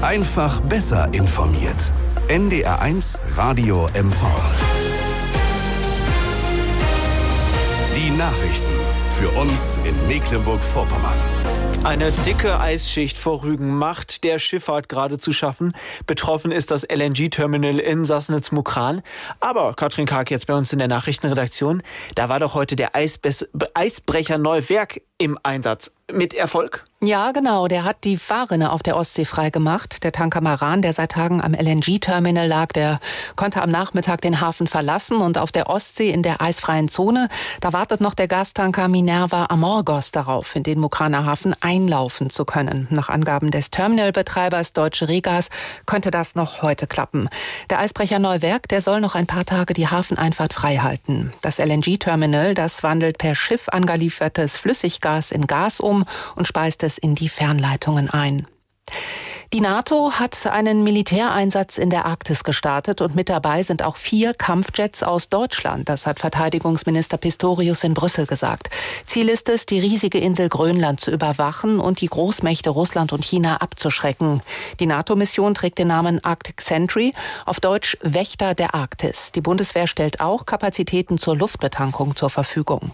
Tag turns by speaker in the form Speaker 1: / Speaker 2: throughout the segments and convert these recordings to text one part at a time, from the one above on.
Speaker 1: Einfach besser informiert. NDR1 Radio MV. Die Nachrichten für uns in Mecklenburg-Vorpommern.
Speaker 2: Eine dicke Eisschicht vor Rügen macht der Schifffahrt gerade zu schaffen. Betroffen ist das LNG-Terminal in Sassnitz-Mukran. Aber Katrin Karg jetzt bei uns in der Nachrichtenredaktion. Da war doch heute der Eisbrecher Neuwerk im Einsatz. Mit Erfolg?
Speaker 3: Ja, genau. Der hat die Fahrrinne auf der Ostsee freigemacht. Der Tanker Maran, der seit Tagen am LNG-Terminal lag, der konnte am Nachmittag den Hafen verlassen. Und auf der Ostsee in der eisfreien Zone, da wartet noch der Gastanker Minerva Amorgos darauf, in den Mukraner Hafen einlaufen zu können. Nach Angaben des Terminalbetreibers Deutsche Regas könnte das noch heute klappen. Der Eisbrecher Neuwerk, der soll noch ein paar Tage die Hafeneinfahrt frei halten. Das LNG-Terminal, das wandelt per Schiff angeliefertes Flüssiggas in Gas um und speist es in die Fernleitungen ein. Die NATO hat einen Militäreinsatz in der Arktis gestartet und mit dabei sind auch 4 Kampfjets aus Deutschland. Das hat Verteidigungsminister Pistorius in Brüssel gesagt. Ziel ist es, die riesige Insel Grönland zu überwachen und die Großmächte Russland und China abzuschrecken. Die NATO-Mission trägt den Namen Arctic Sentry, auf Deutsch Wächter der Arktis. Die Bundeswehr stellt auch Kapazitäten zur Luftbetankung zur Verfügung.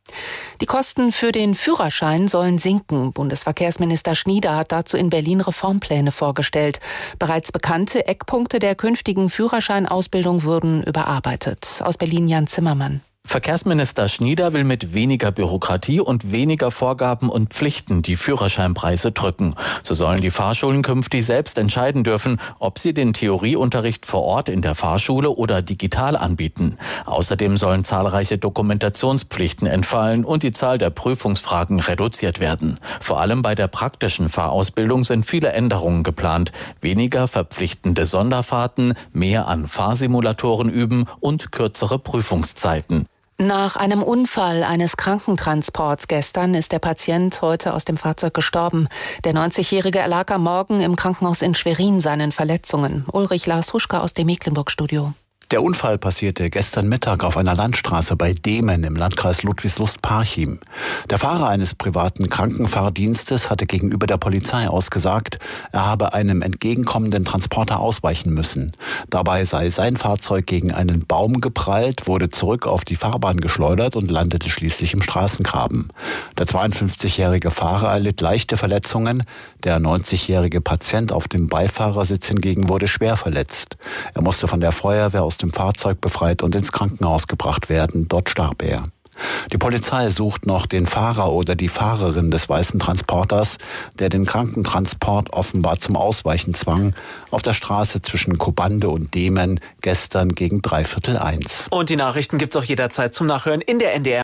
Speaker 3: Die Kosten für den Führerschein sollen sinken. Bundesverkehrsminister Schnieder hat dazu in Berlin Reformpläne vorgestellt. Bereits bekannte Eckpunkte der künftigen Führerscheinausbildung würden überarbeitet. Aus Berlin Jan Zimmermann.
Speaker 4: Verkehrsminister Schnieder will mit weniger Bürokratie und weniger Vorgaben und Pflichten die Führerscheinpreise drücken. So sollen die Fahrschulen künftig selbst entscheiden dürfen, ob sie den Theorieunterricht vor Ort in der Fahrschule oder digital anbieten. Außerdem sollen zahlreiche Dokumentationspflichten entfallen und die Zahl der Prüfungsfragen reduziert werden. Vor allem bei der praktischen Fahrausbildung sind viele Änderungen geplant. Weniger verpflichtende Sonderfahrten, mehr an Fahrsimulatoren üben und kürzere Prüfungszeiten.
Speaker 3: Nach einem Unfall eines Krankentransports gestern ist der Patient heute aus dem Fahrzeug gestorben. Der 90-Jährige erlag am Morgen im Krankenhaus in Schwerin seinen Verletzungen. Ulrich Lars Huschka aus dem Mecklenburg-Studio.
Speaker 5: Der Unfall passierte gestern Mittag auf einer Landstraße bei Demen im Landkreis Ludwigslust-Parchim. Der Fahrer eines privaten Krankenfahrdienstes hatte gegenüber der Polizei ausgesagt, er habe einem entgegenkommenden Transporter ausweichen müssen. Dabei sei sein Fahrzeug gegen einen Baum geprallt, wurde zurück auf die Fahrbahn geschleudert und landete schließlich im Straßengraben. Der 52-jährige Fahrer erlitt leichte Verletzungen. Der 90-jährige Patient auf dem Beifahrersitz hingegen wurde schwer verletzt. Er musste von der Feuerwehr aus dem Fahrzeug befreit und ins Krankenhaus gebracht werden. Dort starb er. Die Polizei sucht noch den Fahrer oder die Fahrerin des weißen Transporters, der den Krankentransport offenbar zum Ausweichen zwang, auf der Straße zwischen Kobande und Demen gestern gegen 1:15.
Speaker 2: Und die Nachrichten gibt's auch jederzeit zum Nachhören in der NDR.